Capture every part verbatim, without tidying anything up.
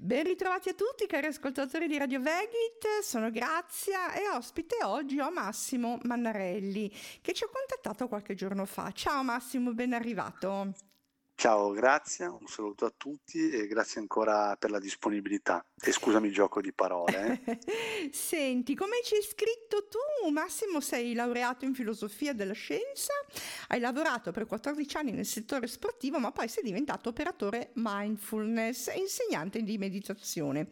Ben ritrovati a tutti cari ascoltatori di Radio Vegit, sono Grazia e ospite oggi ho Massimo Mannarelli che ci ha contattato qualche giorno fa. Ciao Massimo, ben arrivato. Ciao, grazie, un saluto a tutti e grazie ancora per la disponibilità. E scusami il gioco di parole. Eh? Senti, come ci hai scritto tu, Massimo, sei laureato in filosofia della scienza, hai lavorato per quattordici anni nel settore sportivo, ma poi sei diventato operatore mindfulness e insegnante di meditazione.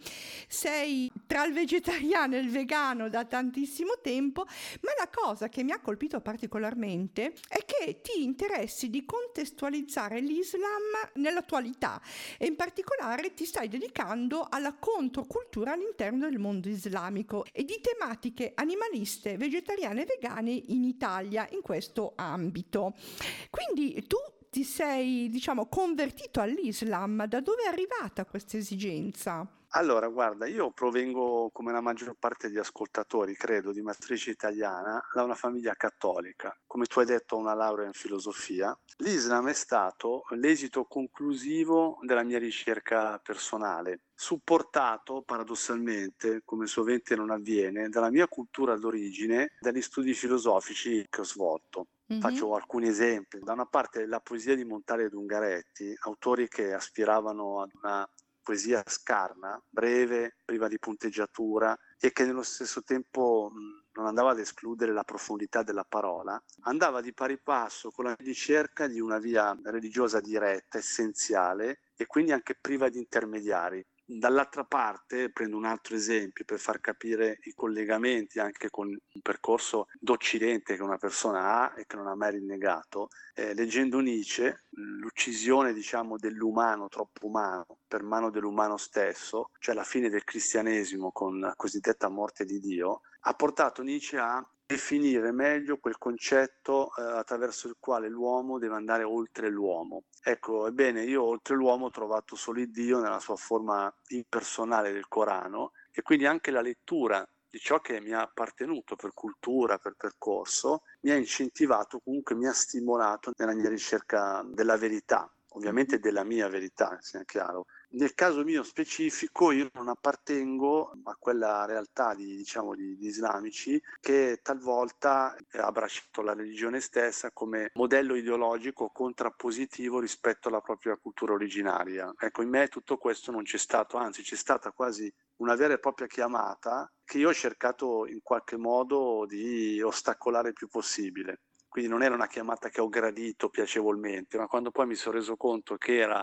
Sei tra il vegetariano e il vegano da tantissimo tempo, ma la cosa che mi ha colpito particolarmente è che ti interessi di contestualizzare l'Islam nell'attualità e in particolare ti stai dedicando alla controcultura all'interno del mondo islamico e di tematiche animaliste, vegetariane e vegane in Italia in questo ambito. Quindi tu ti sei, diciamo, convertito all'Islam. Da dove è arrivata questa esigenza? Allora, guarda, io provengo, come la maggior parte degli ascoltatori, credo, di matrice italiana, da una famiglia cattolica. Come tu hai detto, ho una laurea in filosofia. L'Islam è stato l'esito conclusivo della mia ricerca personale, supportato paradossalmente, come sovente non avviene, dalla mia cultura d'origine, dagli studi filosofici che ho svolto. Mm-hmm. Faccio alcuni esempi. Da una parte la poesia di Montale ed Ungaretti, autori che aspiravano ad una poesia scarna, breve, priva di punteggiatura e che nello stesso tempo mh, non andava ad escludere la profondità della parola, andava di pari passo con la ricerca di una via religiosa diretta, essenziale e quindi anche priva di intermediari. Dall'altra parte, prendo un altro esempio per far capire i collegamenti anche con un percorso d'Occidente che una persona ha e che non ha mai rinnegato. Eh, leggendo Nietzsche, l'uccisione diciamo dell'umano troppo umano per mano dell'umano stesso, cioè la fine del cristianesimo con la cosiddetta morte di Dio, ha portato Nietzsche a definire meglio quel concetto eh, attraverso il quale l'uomo deve andare oltre l'uomo. Ecco, ebbene, io oltre l'uomo ho trovato solo il Dio nella sua forma impersonale del Corano e quindi anche la lettura di ciò che mi ha appartenuto per cultura, per percorso, mi ha incentivato, comunque mi ha stimolato nella mia ricerca della verità, ovviamente della mia verità, sia chiaro. Nel caso mio specifico io non appartengo a quella realtà di, diciamo, di, di islamici che talvolta ha abbracciato la religione stessa come modello ideologico contrappositivo rispetto alla propria cultura originaria. Ecco, in me tutto questo non c'è stato, anzi c'è stata quasi una vera e propria chiamata che io ho cercato in qualche modo di ostacolare il più possibile. Quindi non era una chiamata che ho gradito piacevolmente, ma quando poi mi sono reso conto che era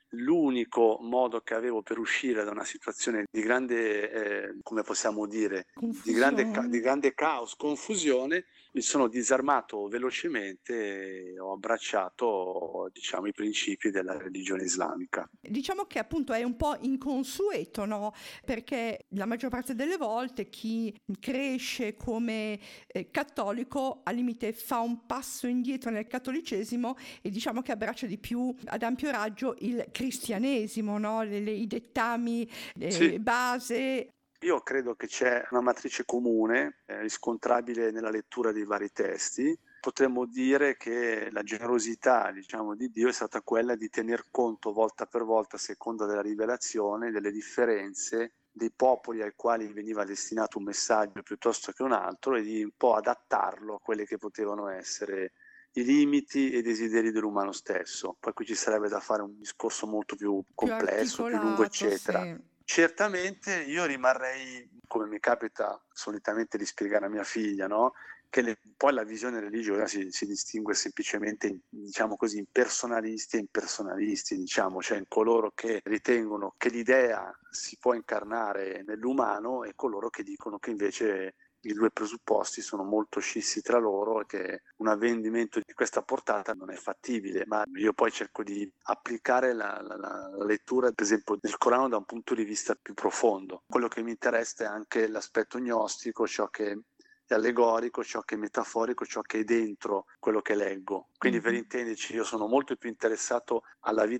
l'unico modo che avevo per uscire da una situazione di grande, eh, come possiamo dire, di grande, di grande caos, confusione, mi sono disarmato velocemente e ho abbracciato, diciamo, i principi della religione islamica. Diciamo che appunto è un po' inconsueto, no? Perché la maggior parte delle volte chi cresce come eh, cattolico al limite fa un passo indietro nel cattolicesimo e diciamo che abbraccia di più ad ampio raggio il cristianesimo, no? Le, le, i dettami eh, sì. base. Io credo che c'è una matrice comune, eh, riscontrabile nella lettura dei vari testi. Potremmo dire che la generosità, diciamo, di Dio è stata quella di tener conto volta per volta, a seconda della rivelazione, delle differenze dei popoli ai quali veniva destinato un messaggio piuttosto che un altro e di un po' adattarlo a quelli che potevano essere i limiti e i desideri dell'umano stesso. Poi qui ci sarebbe da fare un discorso molto più complesso, più, più lungo, eccetera. Sì. Certamente io rimarrei, come mi capita solitamente di spiegare a mia figlia, no? Che le, poi la visione religiosa si, si distingue semplicemente in, diciamo così, in personalisti e impersonalisti, diciamo, cioè in coloro che ritengono che l'idea si può incarnare nell'umano e coloro che dicono che invece i due presupposti sono molto scissi tra loro e che un avvenimento di questa portata non è fattibile, ma io poi cerco di applicare la, la, la lettura, per esempio, del Corano da un punto di vista più profondo. Quello che mi interessa è anche l'aspetto gnostico, ciò che è allegorico, ciò che è metaforico, ciò che è dentro quello che leggo. Quindi mm-hmm. per intenderci, io sono molto più interessato alla vita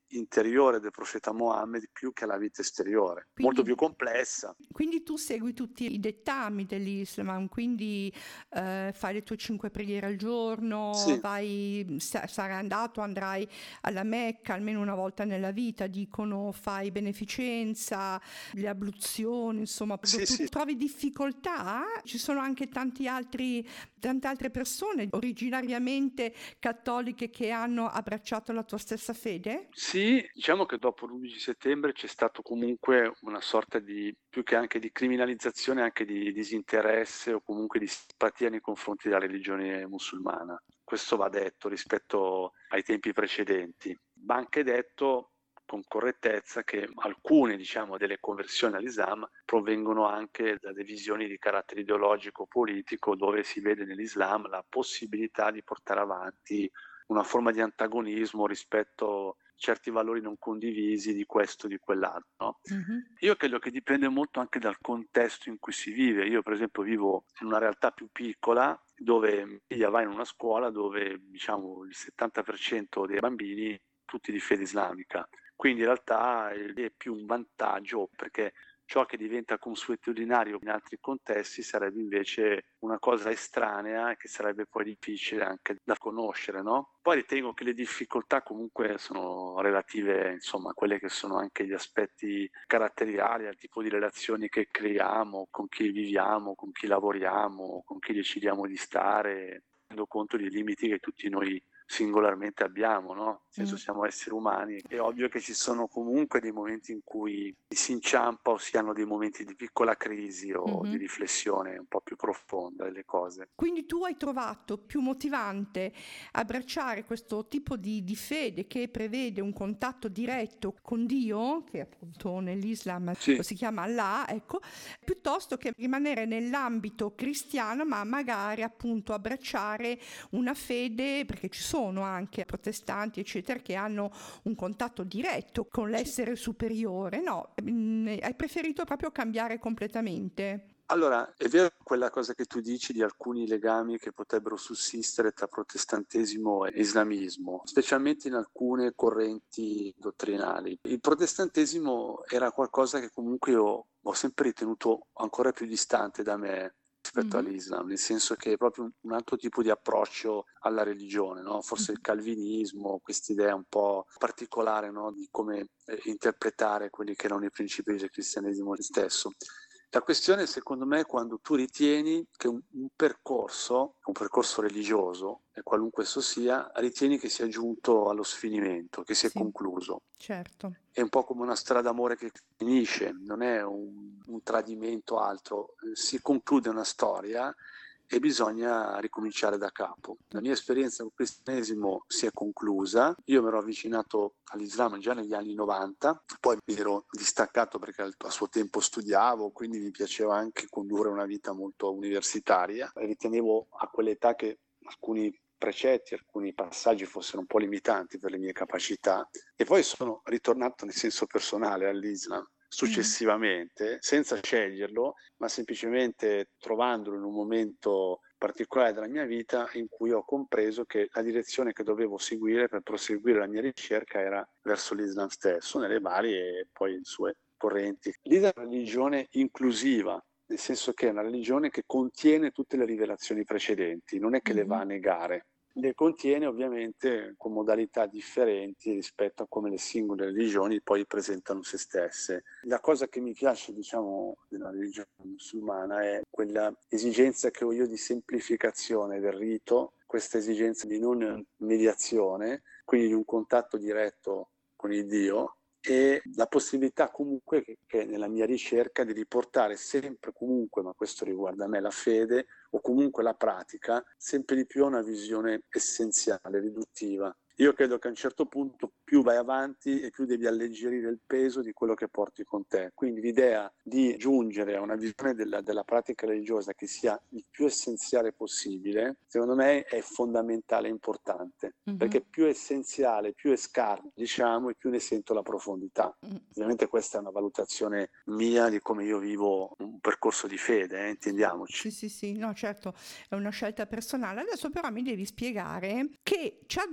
interiore del profeta Mohammed più che alla vita esteriore, Quindi, molto più complessa. Quindi tu segui tutti i dettami dell'Islam, quindi eh, fai le tue cinque preghiere al giorno, Sì, vai, sa- sarai andato, andrai alla Mecca almeno una volta nella vita, dicono, fai beneficenza, le abluzioni, insomma, proprio sì, tu sì. trovi difficoltà? Ci sono anche tanti altri, tante altre persone originariamente cattoliche che hanno abbracciato la tua stessa fede? Sì, diciamo che dopo l'undici settembre c'è stato comunque una sorta di, più che anche di criminalizzazione, anche di disinteresse o comunque di simpatia nei confronti della religione musulmana. Questo va detto rispetto ai tempi precedenti. Va anche detto con correttezza che alcune, diciamo, delle conversioni all'Islam provengono anche da visioni di carattere ideologico politico, dove si vede nell'Islam la possibilità di portare avanti una forma di antagonismo rispetto a certi valori non condivisi di questo o di quell'altro, no? Mm-hmm. Io credo che dipende molto anche dal contesto in cui si vive. Io per esempio vivo in una realtà più piccola dove mia figlia va in una scuola dove diciamo il settanta per cento dei bambini tutti di fede islamica, quindi in realtà è più un vantaggio perché ciò che diventa consuetudinario in altri contesti sarebbe invece una cosa estranea che sarebbe poi difficile anche da conoscere, no? Poi ritengo che le difficoltà comunque sono relative, insomma, a quelle che sono anche gli aspetti caratteriali, al tipo di relazioni che creiamo, con chi viviamo, con chi lavoriamo, con chi decidiamo di stare, tenendo conto dei limiti che tutti noi singolarmente abbiamo, no? Nel senso Mm. siamo esseri umani, è ovvio che ci sono comunque dei momenti in cui si inciampa o si hanno dei momenti di piccola crisi o Mm-hmm. di riflessione un po' più profonda delle cose. Quindi tu hai trovato più motivante abbracciare questo tipo di, di fede che prevede un contatto diretto con Dio, che appunto nell'Islam Sì. lo si chiama Allah, ecco, piuttosto che rimanere nell'ambito cristiano, ma magari appunto abbracciare una fede, perché ci sono anche protestanti, eccetera, che hanno un contatto diretto con l'essere superiore, no? Mm, Hai preferito proprio cambiare completamente. Allora, è vero quella cosa che tu dici di alcuni legami che potrebbero sussistere tra protestantesimo e islamismo, specialmente in alcune correnti dottrinali. Il protestantesimo era qualcosa che comunque io ho sempre ritenuto ancora più distante da me rispetto Mm-hmm. all'Islam, nel senso che è proprio un altro tipo di approccio alla religione, no? Forse il calvinismo, quest'idea un po' particolare, no? Di come eh, interpretare quelli che erano i principi del cristianesimo stesso. La questione secondo me è quando tu ritieni che un, un percorso, un percorso religioso, e qualunque esso sia, ritieni che sia giunto allo sfinimento, che sia Sì, concluso. certo. È un po' come una strada d'amore che finisce, non è un, un tradimento altro, si conclude una storia e bisogna ricominciare da capo. La mia esperienza con il cristianesimo si è conclusa, io mi ero avvicinato all'Islam già negli anni novanta, poi mi ero distaccato perché a suo tempo studiavo, quindi mi piaceva anche condurre una vita molto universitaria e ritenevo a quell'età che alcuni precetti, alcuni passaggi fossero un po' limitanti per le mie capacità e poi sono ritornato nel senso personale all'Islam successivamente, senza sceglierlo, ma semplicemente trovandolo in un momento particolare della mia vita in cui ho compreso che la direzione che dovevo seguire per proseguire la mia ricerca era verso l'Islam stesso, nelle varie poi sue correnti. L'Islam è una religione inclusiva, nel senso che è una religione che contiene tutte le rivelazioni precedenti, non è che mm-hmm. le va a negare. Le contiene ovviamente con modalità differenti rispetto a come le singole religioni poi presentano se stesse. La cosa che mi piace, diciamo, della religione musulmana è quella esigenza che ho io di semplificazione del rito, questa esigenza di non mediazione, quindi di un contatto diretto con il Dio, e la possibilità comunque che, che nella mia ricerca di riportare sempre comunque, ma questo riguarda me, la fede o comunque la pratica, sempre di più a una visione essenziale, riduttiva. Io credo che a un certo punto più vai avanti e più devi alleggerire il peso di quello che porti con te. Quindi l'idea di giungere a una visione della, della pratica religiosa che sia il più essenziale possibile, secondo me è fondamentale e importante, mm-hmm. perché più è essenziale, più è scarno, diciamo, e più ne sento la profondità. Mm-hmm. Ovviamente questa è una valutazione mia di come io vivo un percorso di fede, eh, intendiamoci. Sì, sì, sì, no, certo, è una scelta personale. Adesso però mi devi spiegare che ci azzecca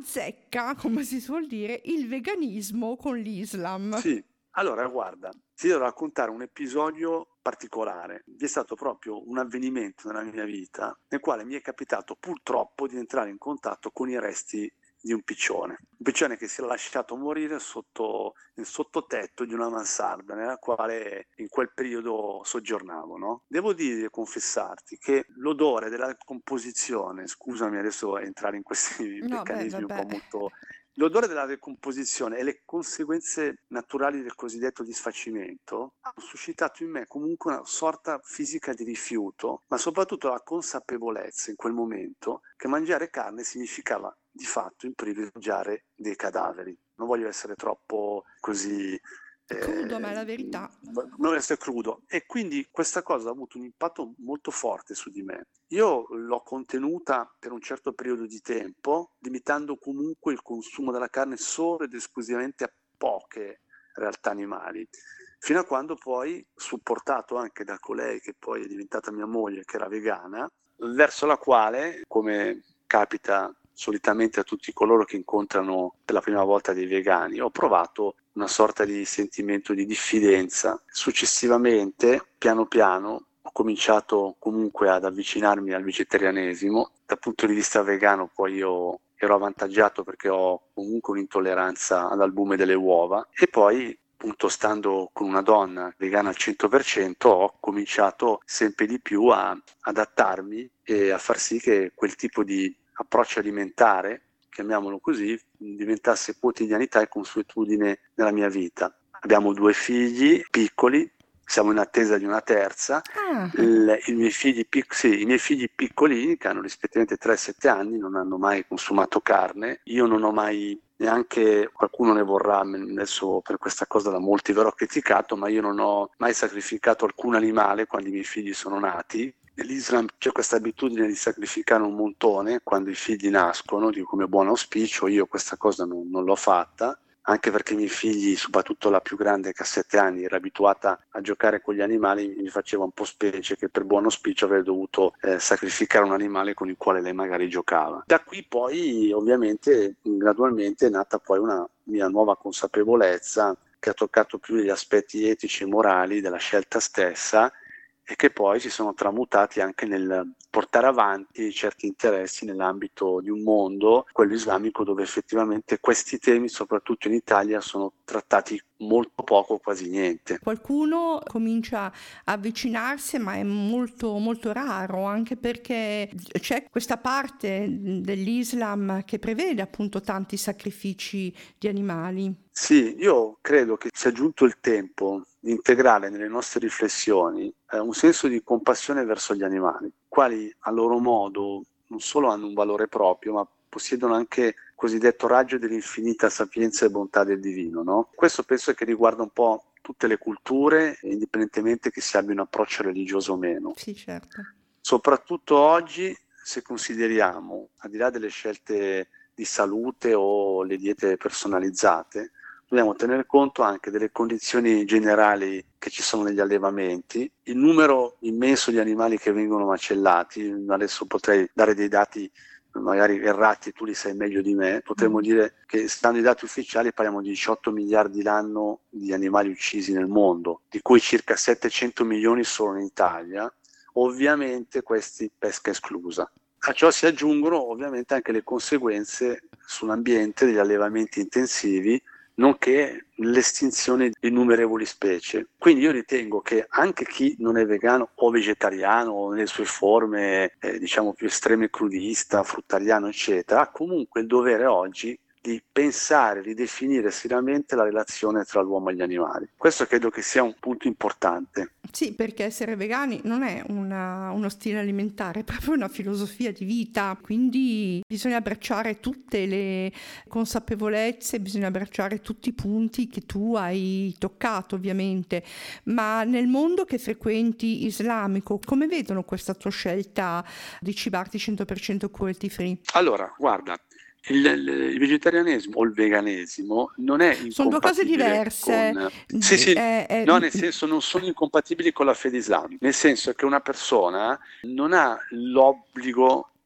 becca, come si suol dire, il veganismo con l'Islam. Sì, allora guarda, ti devo raccontare un episodio particolare. Vi è stato proprio un avvenimento nella mia vita nel quale mi è capitato purtroppo di entrare in contatto con i resti di un piccione. Un piccione che si è lasciato morire sotto il sottotetto di una mansarda nella quale in quel periodo soggiornavo, no? Devo dire, confessarti, che l'odore della composizione, scusami adesso entrare in questi No, beh, meccanismi un vabbè. po' molto... L'odore della decomposizione e le conseguenze naturali del cosiddetto disfacimento hanno suscitato in me comunque una sorta fisica di rifiuto, ma soprattutto la consapevolezza in quel momento che mangiare carne significava di fatto imprivilegiare dei cadaveri. Non voglio essere troppo così... Crudo, ma è la verità. Non essere crudo, e quindi questa cosa ha avuto un impatto molto forte su di me. Io l'ho contenuta per un certo periodo di tempo, limitando comunque il consumo della carne solo ed esclusivamente a poche realtà animali, fino a quando poi, supportato anche da colei che poi è diventata mia moglie, che era vegana, verso la quale, come capita solitamente a tutti coloro che incontrano per la prima volta dei vegani, ho provato una sorta di sentimento di diffidenza. Successivamente, piano piano, ho cominciato comunque ad avvicinarmi al vegetarianesimo. Dal punto di vista vegano poi io ero avvantaggiato perché ho comunque un'intolleranza all'albume delle uova, e poi appunto stando con una donna vegana al cento per cento ho cominciato sempre di più a adattarmi e a far sì che quel tipo di approccio alimentare, chiamiamolo così, diventasse quotidianità e consuetudine nella mia vita. Abbiamo due figli piccoli, siamo in attesa di una terza. Ah. Il, i, miei figli pic- sì, i miei figli piccolini, che hanno rispettivamente tre e sette anni, non hanno mai consumato carne. Io non ho mai, neanche qualcuno ne vorrà, adesso per questa cosa da molti verrò criticato, ma io non ho mai sacrificato alcun animale quando i miei figli sono nati. Nell'Islam c'è questa abitudine di sacrificare un montone quando i figli nascono, dico come buon auspicio. Io questa cosa non, non l'ho fatta, anche perché i miei figli, soprattutto la più grande che ha sette anni, era abituata a giocare con gli animali, mi faceva un po' specie che per buon auspicio avrei dovuto eh, sacrificare un animale con il quale lei magari giocava. Da qui poi ovviamente gradualmente è nata poi una mia nuova consapevolezza che ha toccato più gli aspetti etici e morali della scelta stessa, e che poi si sono tramutati anche nel portare avanti certi interessi nell'ambito di un mondo, quello islamico, dove effettivamente questi temi, soprattutto in Italia, sono trattati molto poco, quasi niente. Qualcuno comincia a avvicinarsi, ma è molto molto raro, anche perché c'è questa parte dell'Islam che prevede appunto tanti sacrifici di animali. Sì, io credo che sia giunto il tempo di integrare nelle nostre riflessioni eh, un senso di compassione verso gli animali, quali a loro modo non solo hanno un valore proprio, ma possiedono anche il cosiddetto raggio dell'infinita sapienza e bontà del divino, no? Questo penso che riguarda un po' tutte le culture, indipendentemente che si abbia un approccio religioso o meno. Sì, certo. Soprattutto oggi, se consideriamo, al di là delle scelte di salute o le diete personalizzate, dobbiamo tenere conto anche delle condizioni generali che ci sono negli allevamenti, il numero immenso di animali che vengono macellati. Adesso potrei dare dei dati magari errati, tu li sai meglio di me. Potremmo mm. dire che, stando ai dati ufficiali, parliamo di diciotto miliardi l'anno di animali uccisi nel mondo, di cui circa settecento milioni solo in Italia, ovviamente questi pesca esclusa. A ciò si aggiungono ovviamente anche le conseguenze sull'ambiente degli allevamenti intensivi, nonché l'estinzione di innumerevoli specie. Quindi io ritengo che anche chi non è vegano o vegetariano o nelle sue forme eh, diciamo più estreme, crudista, fruttariano eccetera, ha comunque il dovere oggi di pensare, ridefinire seriamente la relazione tra l'uomo e gli animali. Questo credo che sia un punto importante. Sì, perché essere vegani non è una, uno stile alimentare, è proprio una filosofia di vita, quindi bisogna abbracciare tutte le consapevolezze, bisogna abbracciare tutti i punti che tu hai toccato ovviamente, ma nel mondo che frequenti islamico, come vedono questa tua scelta di cibarti cento per cento cruelty free? Allora, guarda, Il, il, il vegetarianesimo o il veganesimo non è incompatibile. Sono due cose diverse. Con... Sì, sì, è, è... no, nel senso non sono incompatibili con la fede islamica, nel senso che una persona non ha l'obbligo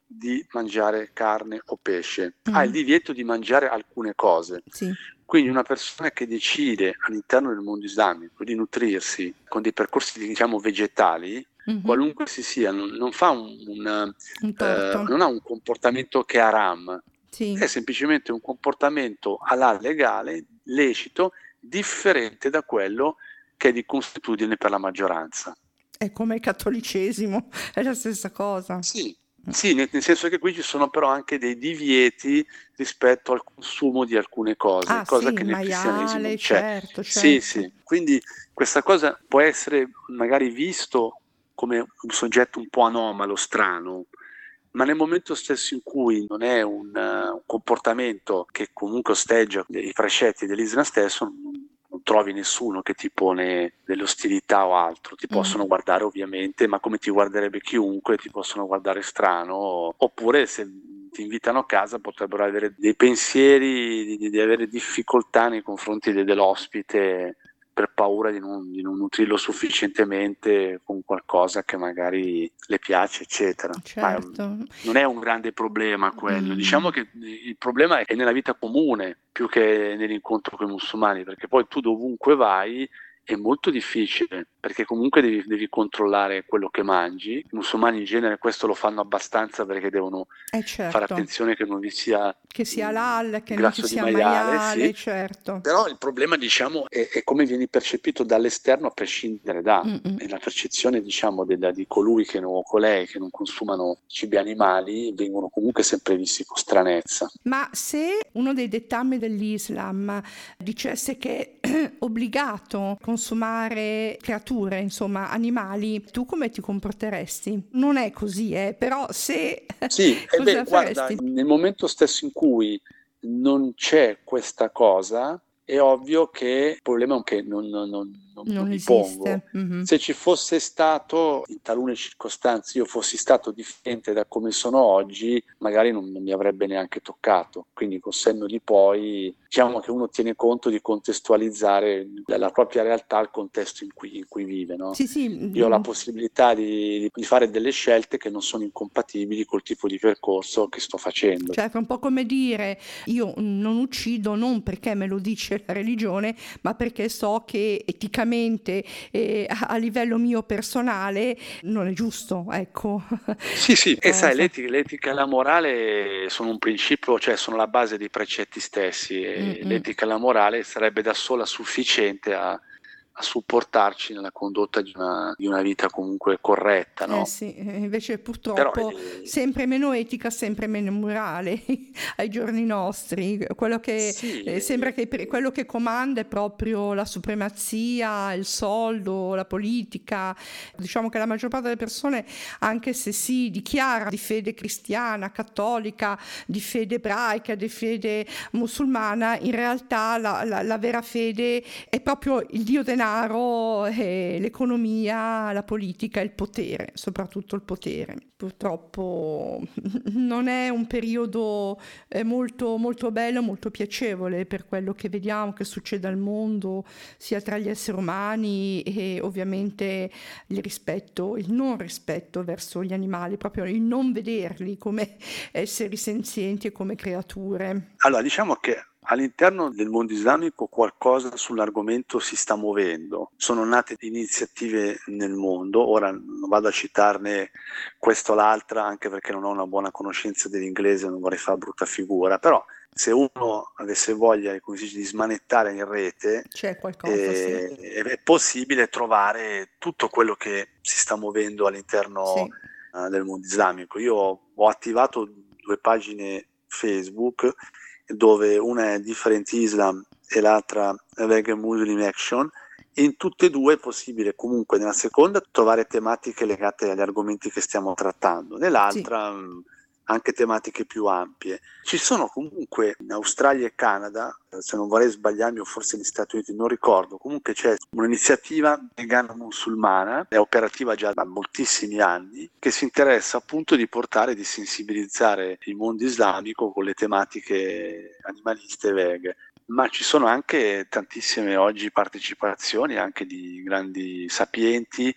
di mangiare carne o pesce, Mm. ha il divieto di mangiare alcune cose. Sì. Quindi una persona che decide all'interno del mondo islamico di nutrirsi con dei percorsi, diciamo, vegetali, Mhm. qualunque si sia, non, non fa un, un, Un eh, torto. non ha un comportamento che è haram, Sì. è semplicemente un comportamento halal legale, lecito, differente da quello che è di consuetudine per la maggioranza. È come il cattolicesimo, è la stessa cosa. Sì, sì, nel, nel senso che qui ci sono però anche dei divieti rispetto al consumo di alcune cose, Ah cosa sì, che il nel cristianesimo maiale, non c'è. certo, Sì, certo. sì, quindi questa cosa può essere magari visto come un soggetto un po' anomalo, strano, ma nel momento stesso in cui non è un, uh, un comportamento che comunque osteggia i precetti dell'Islam stesso, non, non trovi nessuno che ti pone delle ostilità o altro. Ti Mm. possono guardare ovviamente, ma come ti guarderebbe chiunque, ti possono guardare strano, oppure se ti invitano a casa potrebbero avere dei pensieri di, di avere difficoltà nei confronti de, dell'ospite per paura di non, di non nutrirlo sufficientemente con qualcosa che magari le piace, eccetera. Certo. Ma non è un grande problema quello. Mm. Diciamo che il problema è nella vita comune più che nell'incontro con i musulmani, perché poi tu dovunque vai è molto difficile, perché comunque devi, devi controllare quello che mangi. I musulmani in genere questo lo fanno abbastanza perché devono Eh fare certo, attenzione che non vi sia che sia mm, halal, che non ci grasso di sia maiale, maiale, sì. certo. Però il problema, diciamo, è, è come vieni percepito dall'esterno a prescindere da, Mm-mm. e la percezione, diciamo, della, di colui che non, o colei che non consumano cibi animali vengono comunque sempre visti con stranezza. Ma se uno dei dettami dell'Islam dicesse che è obbligato consumare creature, insomma, animali, tu come ti comporteresti? Non è così, eh, però se Sì, e cosa beh, guarda, faresti? nel momento stesso in cui non c'è questa cosa, è ovvio che il problema è che non, non, non, non, non Non mi pongo. esiste. Mhm. Se ci fosse stato, in talune circostanze, io fossi stato differente da come sono oggi, magari non, non mi avrebbe neanche toccato. Quindi col senno di poi, diciamo che uno tiene conto di contestualizzare la, la propria realtà al contesto in cui, in cui vive, no? Sì, sì. Io ho la mm, possibilità di, di fare delle scelte che non sono incompatibili col tipo di percorso che sto facendo. Certo, è un po' come dire io non uccido non perché me lo dice la religione, ma perché so che eticamente e a a livello mio personale non è giusto, ecco. Sì, sì, e sai, Cosa. l'etica, l'etica e la morale sono un principio, cioè sono la base dei precetti stessi e Mm-mm. l'etica e la morale sarebbe da sola sufficiente a, a supportarci nella condotta di una, di una vita comunque corretta, Eh no? sì, eh, invece Però purtroppo eh, sempre meno etica, sempre meno morale ai giorni nostri. Quello che sì, eh, sembra che per- eh, quello che comanda è proprio la supremazia, il soldo, la politica. Diciamo che la maggior parte delle persone, anche se si dichiara di fede cristiana, cattolica, di fede ebraica, di fede musulmana, in realtà la, la- la vera fede è proprio il dio denaro, e l'economia, la politica e il potere, soprattutto il potere. Purtroppo non è un periodo eh, molto, molto bello, molto piacevole per quello che vediamo che succede al mondo, sia tra gli esseri umani e ovviamente il rispetto, il non rispetto verso gli animali, proprio il non vederli come esseri senzienti e come creature. allora diciamo che all'interno del mondo islamico qualcosa sull'argomento si sta muovendo, sono nate iniziative nel mondo, ora non vado a citarne questa o l'altra anche perché non ho una buona conoscenza dell'inglese, non vorrei fare brutta figura, però se uno avesse voglia, come si dice, di smanettare in rete, C'è qualcosa, sì. eh, è possibile trovare tutto quello che si sta muovendo all'interno Sì. eh, del mondo islamico. Io ho attivato due pagine Facebook dove una è Different Islam e l'altra Vegan Muslim Action. In tutte e due è possibile comunque nella seconda trovare tematiche legate agli argomenti che stiamo trattando, nell'altra sì. mh, anche tematiche più ampie. Ci sono comunque in Australia e Canada, se non vorrei sbagliarmi, o forse negli Stati Uniti, non ricordo, comunque c'è un'iniziativa vegana musulmana, è operativa già da moltissimi anni, che si interessa appunto di portare, di sensibilizzare il mondo islamico con le tematiche animaliste e veghe. Ma ci sono anche tantissime oggi partecipazioni anche di grandi sapienti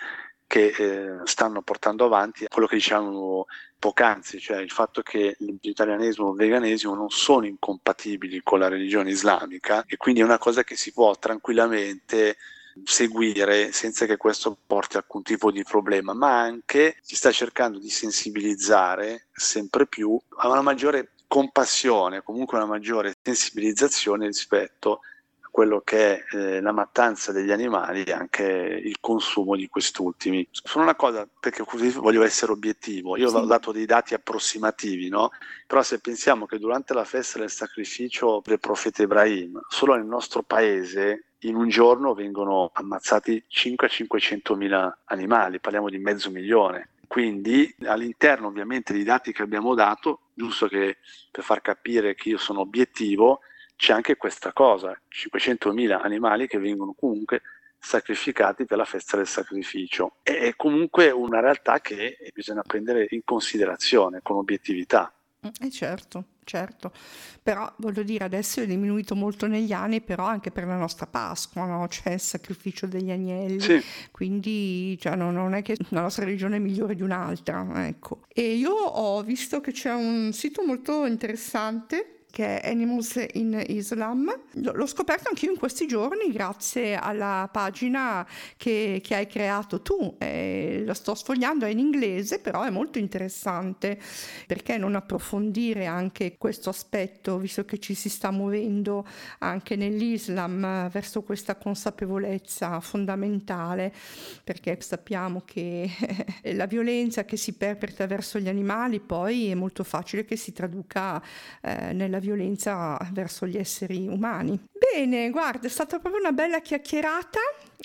che eh, stanno portando avanti quello che diciamo poc'anzi, cioè il fatto che il vegetarianesimo e il veganesimo non sono incompatibili con la religione islamica, e quindi è una cosa che si può tranquillamente seguire senza che questo porti a alcun tipo di problema, ma anche si sta cercando di sensibilizzare sempre più a una maggiore compassione, comunque una maggiore sensibilizzazione rispetto a quello che è eh, la mattanza degli animali e anche il consumo di quest'ultimi. Sono una cosa, perché così voglio essere obiettivo, io sì. Ho dato dei dati approssimativi, no? Però se pensiamo che durante la festa del sacrificio del profeta Ibrahim, solo nel nostro paese in un giorno vengono ammazzati circa cinquecentomila animali, parliamo di mezzo milione. Quindi all'interno ovviamente dei dati che abbiamo dato, giusto che per far capire che io sono obiettivo, c'è anche questa cosa, cinquecentomila animali che vengono comunque sacrificati per la festa del sacrificio. È comunque una realtà che bisogna prendere in considerazione con obiettività. Eh certo, certo, però voglio dire, adesso è diminuito molto negli anni, però anche per la nostra Pasqua, no? C'è il sacrificio degli agnelli, sì. Quindi cioè, no, non è che la nostra religione è migliore di un'altra, ecco. E io ho visto che c'è un sito molto interessante che è Animals in Islam. L'ho scoperto anch'io in questi giorni grazie alla pagina che, che hai creato tu. Eh, la sto sfogliando, è in inglese, però è molto interessante. Perché non approfondire anche questo aspetto, visto che ci si sta muovendo anche nell'Islam verso questa consapevolezza fondamentale, perché sappiamo che la violenza che si perpetra verso gli animali poi è molto facile che si traduca eh, nella violenza verso gli esseri umani. Bene, guarda, è stata proprio una bella chiacchierata.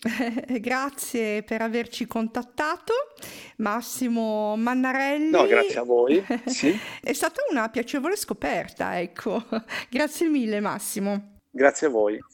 Grazie per averci contattato, Massimo Mannarelli. No, grazie a voi. Sì. È stata una piacevole scoperta, ecco. Grazie mille, Massimo. Grazie a voi.